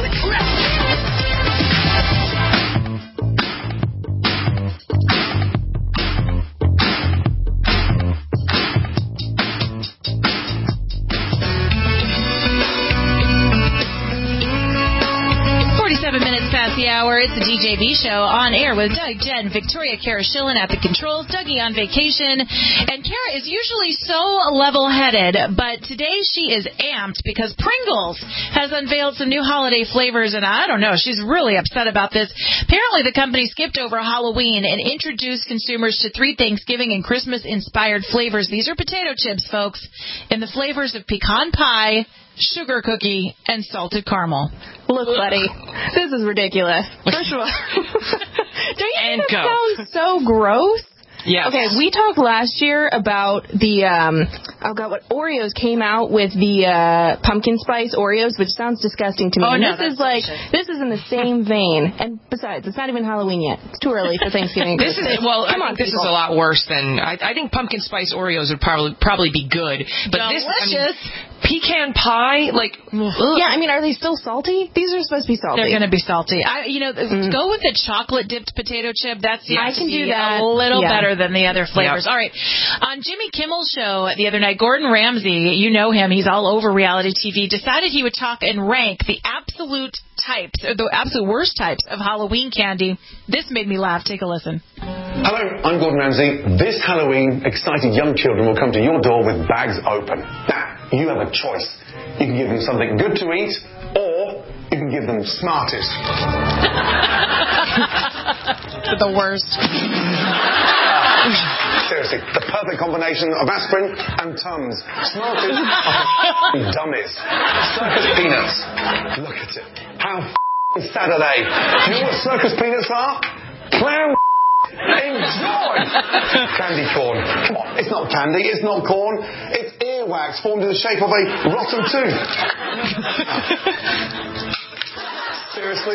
47 minutes past the hour. It's the DJB show on air with Doug, Jen, Victoria, Kara Schillen at the controls, Dougie on vacation. And Kara is usually so level-headed, but today she is amped because Pringles has unveiled some new holiday flavors, and I don't know, she's really upset about this. Apparently the company skipped over Halloween and introduced consumers to 3 Thanksgiving and Christmas-inspired flavors. These are potato chips, folks, in the flavors of pecan pie, sugar cookie, and salted caramel. Look, buddy, this is ridiculous. First of all, don't you think that sounds so gross? Yes. Okay, we talked last year about the, what Oreos came out with the pumpkin spice Oreos, which sounds disgusting to me. Oh, no, this is in the same vein. And besides, it's not even Halloween yet. It's too early for Thanksgiving. This is a lot worse than, I think pumpkin spice Oreos would probably be good. But delicious. Pecan pie, ugh. Yeah, I mean, are they still salty? These are supposed to be salty. They're going to be salty. Go with the chocolate-dipped potato chip. That seems I can to be do that. a little better than the other flavors. Yep. All right. On Jimmy Kimmel's show the other night, Gordon Ramsay, you know him, he's all over reality TV, decided he would talk and rank the absolute types, or the absolute worst types of Halloween candy. This made me laugh. Take a listen. Hello, I'm Gordon Ramsay. This Halloween, excited young children will come to your door with bags open. Now, you have a choice. You can give them something good to eat, or you can give them Smarties. The worst. Seriously, the perfect combination of aspirin and Tums. Smarties are dummies. Circus peanuts. Look at it. How sad are they? Do you know what circus peanuts are? Clown. Enjoy! Candy corn. Come on, it's not candy, it's not corn. It's earwax formed in the shape of a rotten tooth. Seriously?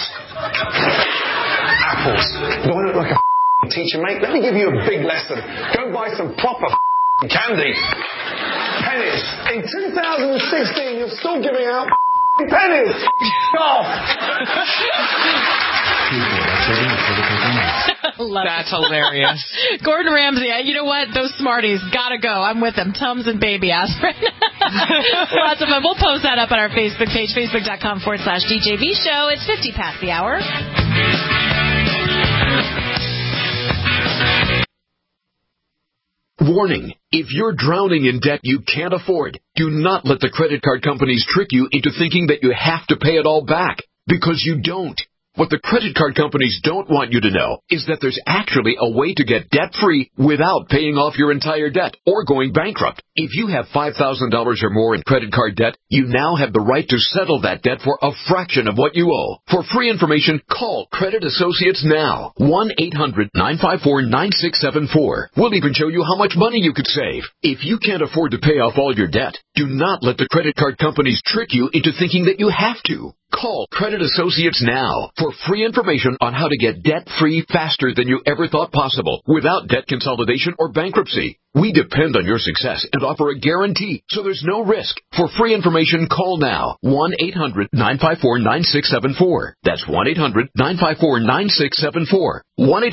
Apples. Do I look like a teacher, mate? Let me give you a big lesson. Go buy some proper candy. Pennies. In 2016, you're still giving out pennies. Off. That's hilarious. Gordon Ramsay, you know what? Those Smarties, gotta go. I'm with them. Tums and baby aspirin. Lots of fun. We'll post that up on our Facebook page, facebook.com/DJB show. It's 50 past the hour. Warning, if you're drowning in debt you can't afford, do not let the credit card companies trick you into thinking that you have to pay it all back, because you don't. What the credit card companies don't want you to know is that there's actually a way to get debt-free without paying off your entire debt or going bankrupt. If you have $5,000 or more in credit card debt, you now have the right to settle that debt for a fraction of what you owe. For free information, call Credit Associates now. 1-800-954-9674. We'll even show you how much money you could save. If you can't afford to pay off all your debt, do not let the credit card companies trick you into thinking that you have to. Call Credit Associates now for free information on how to get debt-free faster than you ever thought possible without debt consolidation or bankruptcy. We depend on your success and offer a guarantee, so there's no risk. For free information, call now. 1-800-954-9674. That's 1-800-954-9674.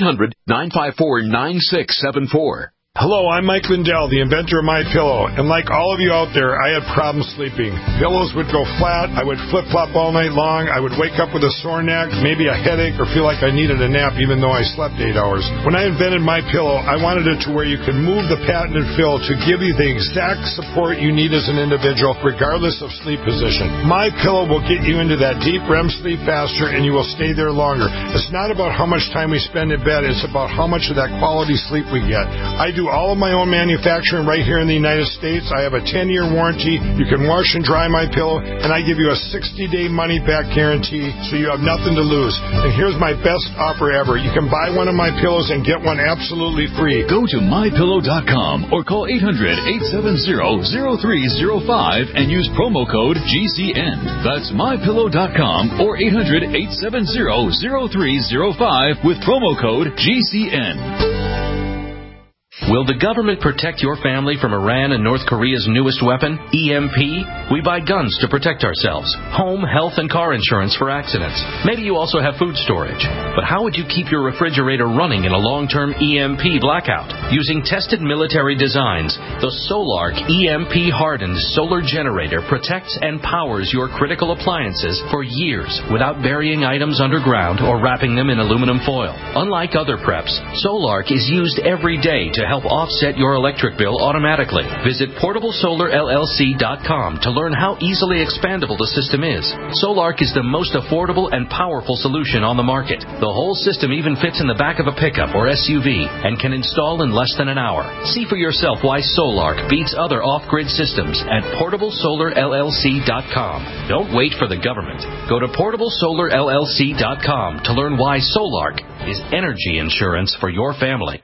1-800-954-9674. Hello, I'm Mike Lindell, the inventor of MyPillow, and like all of you out there, I had problems sleeping. Pillows would go flat, I would flip-flop all night long, I would wake up with a sore neck, maybe a headache, or feel like I needed a nap even though I slept 8 hours. When I invented MyPillow, I wanted it to where you could move the patented fill to give you the exact support you need as an individual, regardless of sleep position. MyPillow will get you into that deep REM sleep faster, and you will stay there longer. It's not about how much time we spend in bed, it's about how much of that quality sleep we get. I do all of my own manufacturing right here in the United States. I have a 10-year warranty. You can wash and dry my pillow, and I give you a 60-day money-back guarantee, so you have nothing to lose. And here's my best offer ever. You can buy one of my pillows and get one absolutely free. Go to MyPillow.com or call 800-870-0305 and use promo code GCN. That's MyPillow.com or 800-870-0305 with promo code GCN. Will the government protect your family from Iran and North Korea's newest weapon, EMP? We buy guns to protect ourselves, home, health, and car insurance for accidents. Maybe you also have food storage. But how would you keep your refrigerator running in a long-term EMP blackout? Using tested military designs, the Solark EMP-hardened solar generator protects and powers your critical appliances for years without burying items underground or wrapping them in aluminum foil. Unlike other preps, Solark is used every day to help offset your electric bill automatically. Visit PortableSolarLLC.com to learn how easily expandable the system is. Solark is the most affordable and powerful solution on the market. The whole system even fits in the back of a pickup or SUV and can install in less than an hour. See for yourself why Solark beats other off-grid systems at PortableSolarLLC.com. Don't wait for the government. Go to PortableSolarLLC.com to learn why Solark is energy insurance for your family.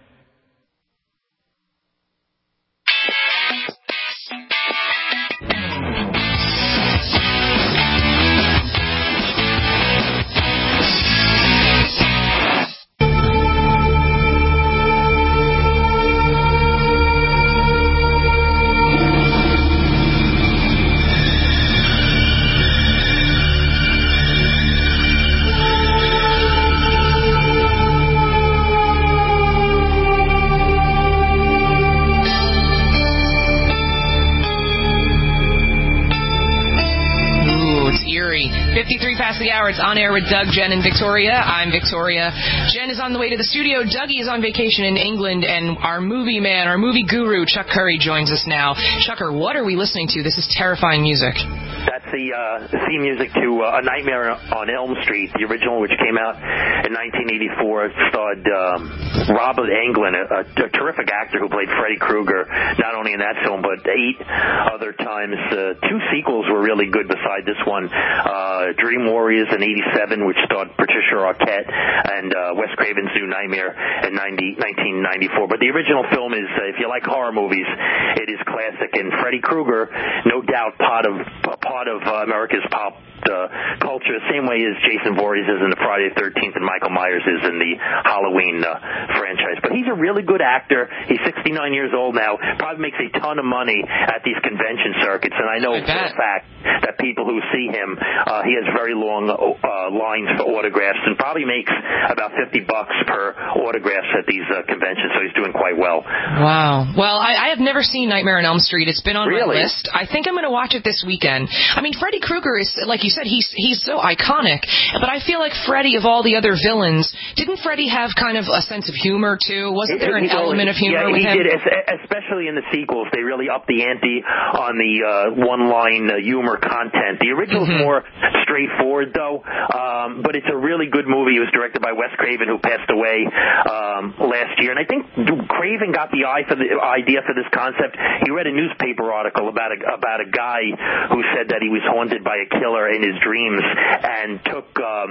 It's On Air with Doug, Jen, and Victoria. I'm Victoria. Jen is on the way to the studio. Dougie is on vacation in England, and our movie man, our movie guru, Chuck Curry, joins us now. Chucker, what are we listening to? This is terrifying music. That's the theme music to A Nightmare on Elm Street, the original, which came out in 1984. It starred Robert Englund, a terrific actor who played Freddy Krueger, not only in that film, but 8 other times. 2 sequels were really good beside this one. Dream Warriors in 87, which starred Patricia Arquette, and Wes Craven's New Nightmare in 1994. But the original film is, if you like horror movies, it is classic. And Freddy Krueger, no doubt part of America's pop culture, the same way as Jason Voorhees is in the Friday the 13th and Michael Myers is in the Halloween franchise. But he's a really good actor. He's 69 years old now. Probably makes a ton of money at these convention circuits. And I know for a fact that people who see him, he has very long lines for autographs and probably makes about $50 per autograph at these conventions. So he's doing quite well. Wow. Well, I have never seen Nightmare on Elm Street. It's been on my list. I think I'm going to watch it this weekend. I mean, Freddy Krueger is, like you said, he's so iconic. But I feel like Freddy, of all the other villains, didn't Freddy have kind of a sense of humor too? Wasn't there an element of humor with him? Yeah, he did. Especially in the sequels, they really upped the ante on the one-line humor content. The original's more straightforward, though. But it's a really good movie. It was directed by Wes Craven, who passed away last year. And I think Craven got the idea for this concept. He read a newspaper article about a guy who said that he was haunted by a killer in his dreams and took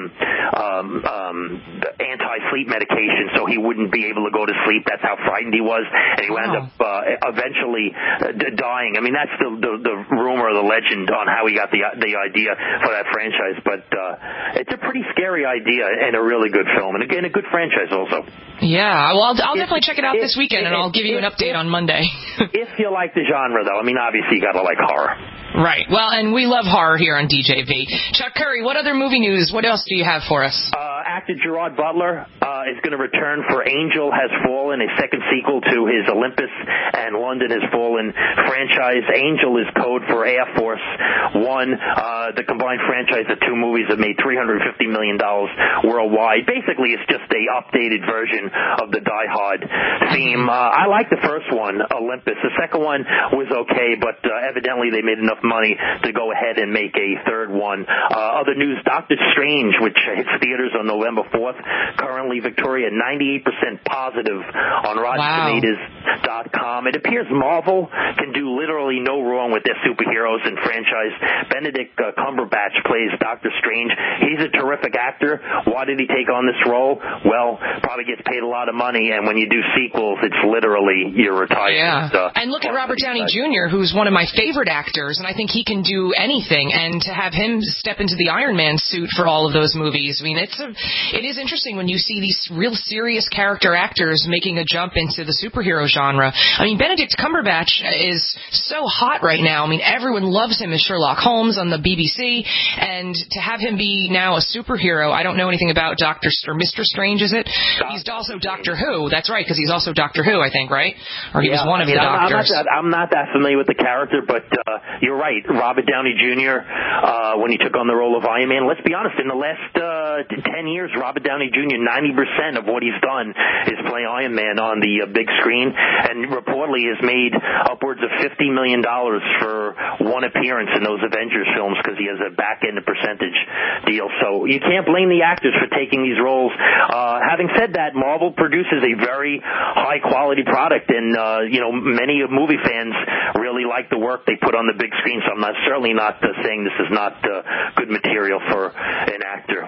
anti-sleep medication so he wouldn't be able to go to sleep. That's how frightened he was, and he wound up eventually dying. I mean, that's the rumor or the legend on how he got the idea for that franchise. But it's a pretty scary idea and a really good film, and again, a good franchise also. Yeah, well, I'll definitely check it out this weekend, and I'll give you an update on Monday. If you like the genre, though, I mean, obviously you got to like horror. Right. Well, and we love horror here on DJV. Chuck Curry, what other movie news? What else do you have for us? Actor Gerard Butler is going to return for Angel Has Fallen, a second sequel to his Olympus and London Has Fallen franchise. Angel is code for Air Force One. The combined franchise of two movies have made $350 million worldwide. Basically, it's just a updated version of the Die Hard theme. I like the first one, Olympus. The second one was okay, but evidently they made enough money to go ahead and make a third one. Other news, Doctor Strange, which hits theaters on November 4th. Currently, Victoria, 98% positive on RottenTomatoes.com. It appears Marvel can do literally no wrong with their superheroes and franchise. Benedict Cumberbatch plays Doctor Strange. He's a terrific actor. Why did he take on this role? Well, probably gets paid a lot of money, and when you do sequels, it's literally your retirement. Yeah. And look at Robert Downey Jr., who's one of my favorite actors, and I think he can do anything. And to have him step into the Iron Man suit for all of those movies, I mean, it is interesting when you see these real serious character actors making a jump into the superhero genre. I mean, Benedict Cumberbatch is so hot right now. I mean, everyone loves him as Sherlock Holmes on the BBC, and to have him be now a superhero, I don't know anything about Mr. Strange, is it? He's also Doctor Who. That's right, because he's also Doctor Who, I think, right? Or he was one of the doctors. I'm not that familiar with the character, but you're right. Robert Downey Jr., when he took on the role of Iron Man, let's be honest, in the last 10 years, Robert Downey Jr., 90% of what he's done is play Iron Man on the big screen, and reportedly has made upwards of $50 million for one appearance in those Avengers films because he has a back-end percentage deal. So you can't blame the actors for taking these roles. Having said that, Marvel produces a very high-quality product, and many movie fans really like the work they put on the big screen, so I'm certainly not saying this is not good material for an actor.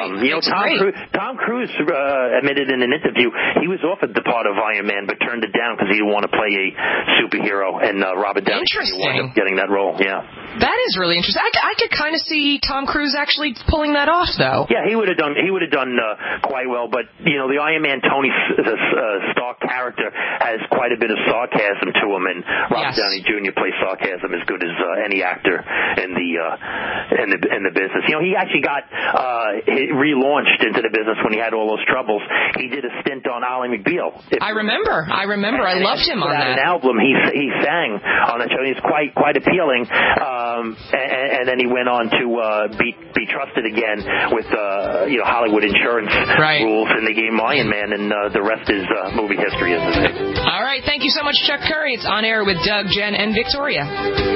Tom Cruise admitted in an interview he was offered the part of Iron Man but turned it down because he didn't want to play a superhero, and Robert Downey Jr. wound up getting that role. Yeah, that is really interesting. I could kind of see Tom Cruise actually pulling that off, though. Yeah, he would have done quite well. But the Iron Man Tony Stark character has quite a bit of sarcasm to him, and Robert Downey Jr. plays sarcasm as good as any actor in the business. He actually got relaunched into the business when he had all those troubles. He did a stint on Ally McBeal. I remember. I loved him on that. An album he sang on that show. He's quite appealing. And then he went on to be trusted again with Hollywood insurance rules, and they gave him Iron Man, and the rest is movie history, as they say. All right, thank you so much, Chuck Curry. It's On Air with Doug, Jen, and Victoria.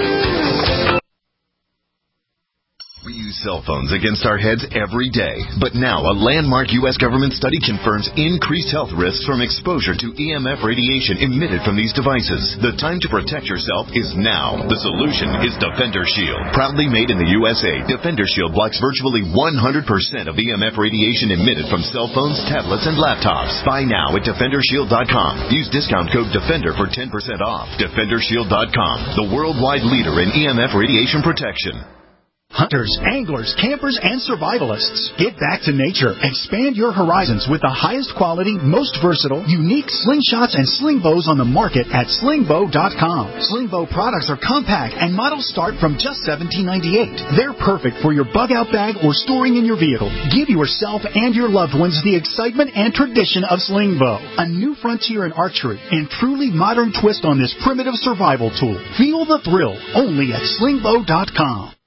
We use cell phones against our heads every day, but now a landmark U.S. government study confirms increased health risks from exposure to EMF radiation emitted from these devices. The time to protect yourself is now. The solution is Defender Shield. Proudly made in the USA, Defender Shield blocks virtually 100% of EMF radiation emitted from cell phones, tablets, and laptops. Buy now at DefenderShield.com. Use discount code DEFENDER for 10% off. DefenderShield.com, the worldwide leader in EMF radiation protection. Hunters, anglers, campers, and survivalists. Get back to nature. Expand your horizons with the highest quality, most versatile, unique slingshots and sling bows on the market at slingbow.com. Slingbow products are compact and models start from just $17.98. They're perfect for your bug-out bag or storing in your vehicle. Give yourself and your loved ones the excitement and tradition of Slingbow, a new frontier in archery and truly modern twist on this primitive survival tool. Feel the thrill only at slingbow.com.